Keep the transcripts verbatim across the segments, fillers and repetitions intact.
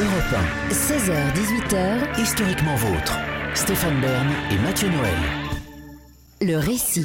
Europe un. seize heures dix-huit heures. Historiquement vôtre. Stéphane Bern et Mathieu Noël. Le récit.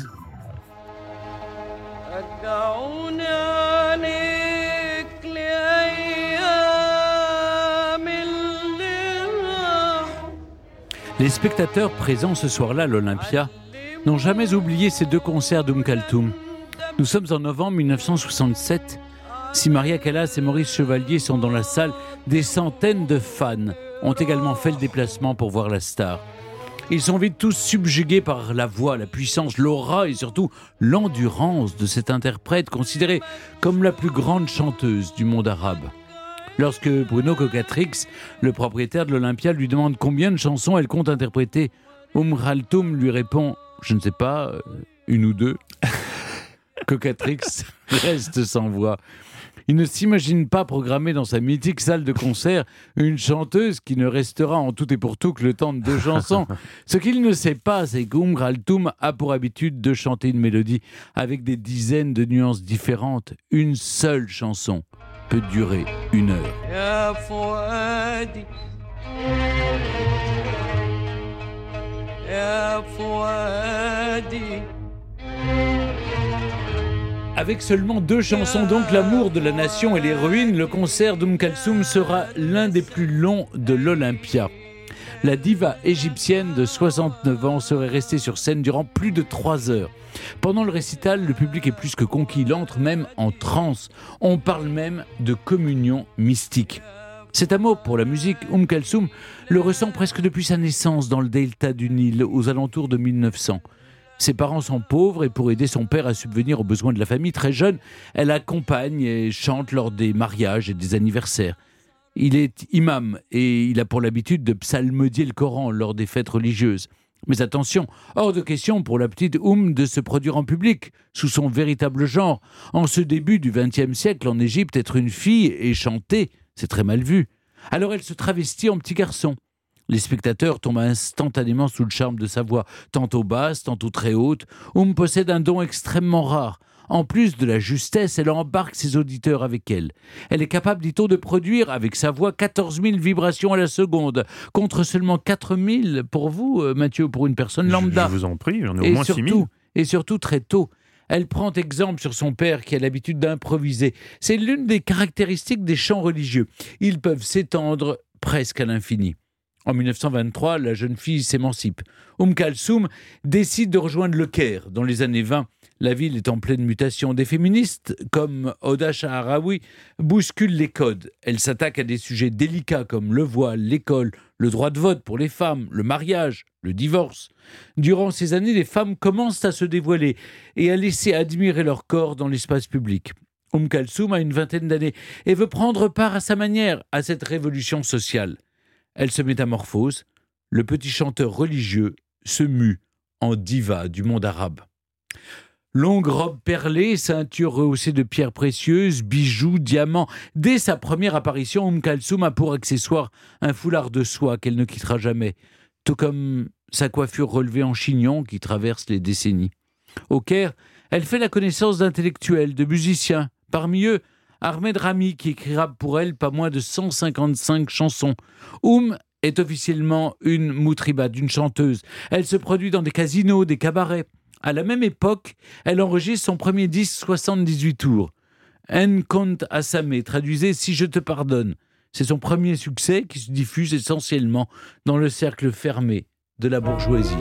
Les spectateurs présents ce soir-là à l'Olympia n'ont jamais oublié ces deux concerts d'Oum Kalthoum. Nous sommes en novembre mille neuf cent soixante-sept. Si Maria Callas et Maurice Chevalier sont dans la salle, des centaines de fans ont également fait le déplacement pour voir la star. Ils sont vite tous subjugués par la voix, la puissance, l'aura et surtout l'endurance de cette interprète considérée comme la plus grande chanteuse du monde arabe. Lorsque Bruno Cocatrix, le propriétaire de l'Olympia, lui demande combien de chansons elle compte interpréter, Oum Kalthoum lui répond « Je ne sais pas, une ou deux ». Cocatrix reste sans voix. Il ne s'imagine pas programmer dans sa mythique salle de concert une chanteuse qui ne restera en tout et pour tout que le temps de deux chansons. Ce qu'il ne sait pas, c'est qu'Oum Kalthoum a pour habitude de chanter une mélodie avec des dizaines de nuances différentes. Une seule chanson peut durer une heure. Avec seulement deux chansons, donc l'amour de la nation et l'héroïne, le concert d'Oum Kalthoum sera l'un des plus longs de l'Olympia. La diva égyptienne de soixante-neuf ans serait restée sur scène durant plus de trois heures. Pendant le récital, le public est plus que conquis, il entre même en transe. On parle même de communion mystique. Cet amour pour la musique, Oum Kalthoum le ressent presque depuis sa naissance dans le delta du Nil, aux alentours de mille neuf cents. Ses parents sont pauvres et pour aider son père à subvenir aux besoins de la famille, très jeune, elle accompagne et chante lors des mariages et des anniversaires. Il est imam et il a pour l'habitude de psalmodier le Coran lors des fêtes religieuses. Mais attention, hors de question pour la petite Oum de se produire en public, sous son véritable genre. En ce début du vingtième siècle, en Égypte, être une fille et chanter, c'est très mal vu. Alors elle se travestit en petit garçon. Les spectateurs tombent instantanément sous le charme de sa voix, tantôt basse, tantôt très haute. Oum possède un don extrêmement rare. En plus de la justesse, elle embarque ses auditeurs avec elle. Elle est capable, dit-on, de produire avec sa voix quatorze mille vibrations à la seconde, contre seulement quatre mille pour vous, Mathieu, pour une personne lambda. Je, je vous en prie, j'en ai au moins six mille. Et surtout très tôt. Elle prend exemple sur son père qui a l'habitude d'improviser. C'est l'une des caractéristiques des chants religieux. Ils peuvent s'étendre presque à l'infini. En mille neuf cent vingt-trois, la jeune fille s'émancipe. Oum Kalthoum décide de rejoindre le Caire. Dans les années vingt, la ville est en pleine mutation. Des féministes, comme Hoda Sha'arawi, bousculent les codes. Elles s'attaquent à des sujets délicats comme le voile, l'école, le droit de vote pour les femmes, le mariage, le divorce. Durant ces années, les femmes commencent à se dévoiler et à laisser admirer leur corps dans l'espace public. Oum Kalthoum a une vingtaine d'années et veut prendre part à sa manière à cette révolution sociale. Elle se métamorphose, le petit chanteur religieux se mue en diva du monde arabe. Longue robe perlée, ceinture rehaussée de pierres précieuses, bijoux, diamants. Dès sa première apparition, Oum Kalthoum a pour accessoire un foulard de soie qu'elle ne quittera jamais, tout comme sa coiffure relevée en chignon qui traverse les décennies. Au Caire, elle fait la connaissance d'intellectuels, de musiciens. Parmi eux, Ahmed Rami, qui écrira pour elle pas moins de cent cinquante-cinq chansons. Oum est officiellement une moutriba, une chanteuse. Elle se produit dans des casinos, des cabarets. À la même époque, elle enregistre son premier disque soixante-dix-huit tours. En Kont Assamé, traduisait « Si je te pardonne ». C'est son premier succès qui se diffuse essentiellement dans le cercle fermé de la bourgeoisie.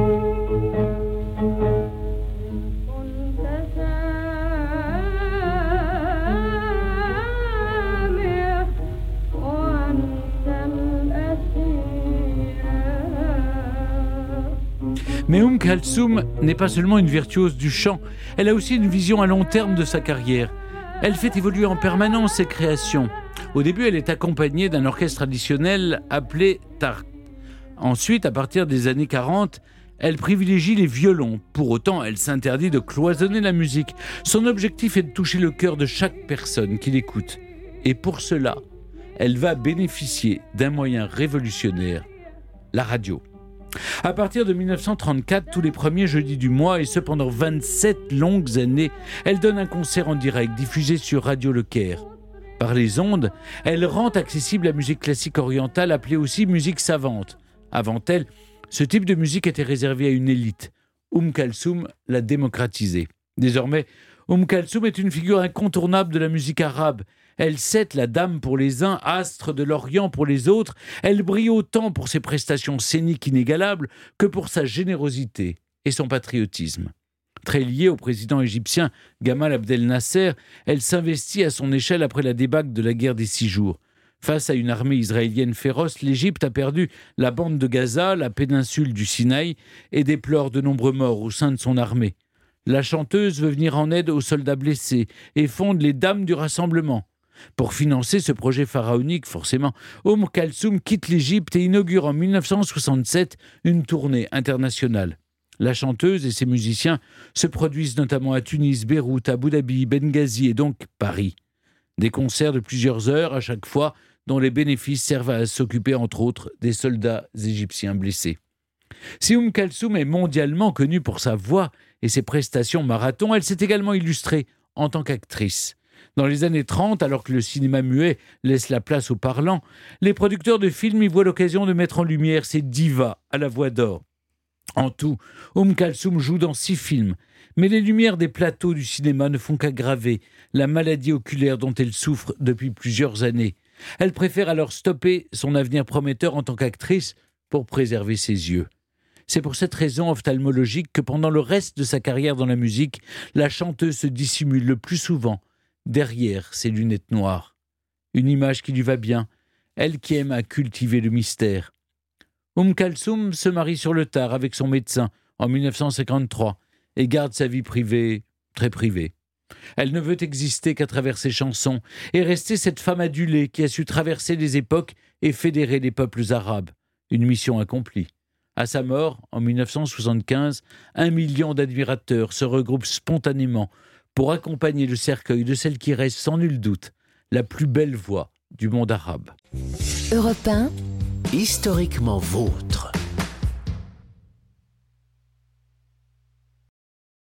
Mais Oum Kalthoum n'est pas seulement une virtuose du chant, elle a aussi une vision à long terme de sa carrière. Elle fait évoluer en permanence ses créations. Au début, elle est accompagnée d'un orchestre traditionnel appelé Tarq. Ensuite, à partir des années quarante, elle privilégie les violons. Pour autant, elle s'interdit de cloisonner la musique. Son objectif est de toucher le cœur de chaque personne qui l'écoute. Et pour cela, elle va bénéficier d'un moyen révolutionnaire, la radio. À partir de mille neuf cent trente-quatre, tous les premiers jeudis du mois, et ce pendant vingt-sept longues années, elle donne un concert en direct diffusé sur Radio Le Caire. Par les ondes, elle rend accessible la musique classique orientale, appelée aussi musique savante. Avant elle, ce type de musique était réservé à une élite. Oum Kalsoum l'a démocratisé. Désormais, Oum Kalsoum est une figure incontournable de la musique arabe. Elle cède la dame pour les uns, astre de l'Orient pour les autres. Elle brille autant pour ses prestations scéniques inégalables que pour sa générosité et son patriotisme. Très liée au président égyptien Gamal Abdel Nasser, elle s'investit à son échelle après la débâcle de la guerre des six jours. Face à une armée israélienne féroce, l'Égypte a perdu la bande de Gaza, la péninsule du Sinaï et déplore de nombreux morts au sein de son armée. La chanteuse veut venir en aide aux soldats blessés et fonde les Dames du Rassemblement. Pour financer ce projet pharaonique, forcément, Oum Kalsoum quitte l'Égypte et inaugure en dix-neuf cent soixante-sept une tournée internationale. La chanteuse et ses musiciens se produisent notamment à Tunis, Beyrouth, Abu Dhabi, Benghazi et donc Paris. Des concerts de plusieurs heures à chaque fois, dont les bénéfices servent à s'occuper entre autres des soldats égyptiens blessés. Si Oum Kalsoum est mondialement connue pour sa voix et ses prestations marathon, elle s'est également illustrée en tant qu'actrice. Dans les années trente, alors que le cinéma muet laisse la place au parlant, les producteurs de films y voient l'occasion de mettre en lumière ces divas à la voix d'or. En tout, Oum Kalsoum joue dans six films, mais les lumières des plateaux du cinéma ne font qu'aggraver la maladie oculaire dont elle souffre depuis plusieurs années. Elle préfère alors stopper son avenir prometteur en tant qu'actrice pour préserver ses yeux. C'est pour cette raison ophtalmologique que pendant le reste de sa carrière dans la musique, la chanteuse se dissimule le plus souvent derrière ses lunettes noires. Une image qui lui va bien, elle qui aime à cultiver le mystère. Oum Kalsoum se marie sur le tard avec son médecin en dix-neuf cent cinquante-trois et garde sa vie privée très privée. Elle ne veut exister qu'à travers ses chansons et rester cette femme adulée qui a su traverser les époques et fédérer les peuples arabes. Une mission accomplie. À sa mort, en dix-neuf cent soixante-quinze, un million d'admirateurs se regroupent spontanément pour accompagner le cercueil de celle qui reste sans nul doute la plus belle voix du monde arabe. Europe un, historiquement vôtre.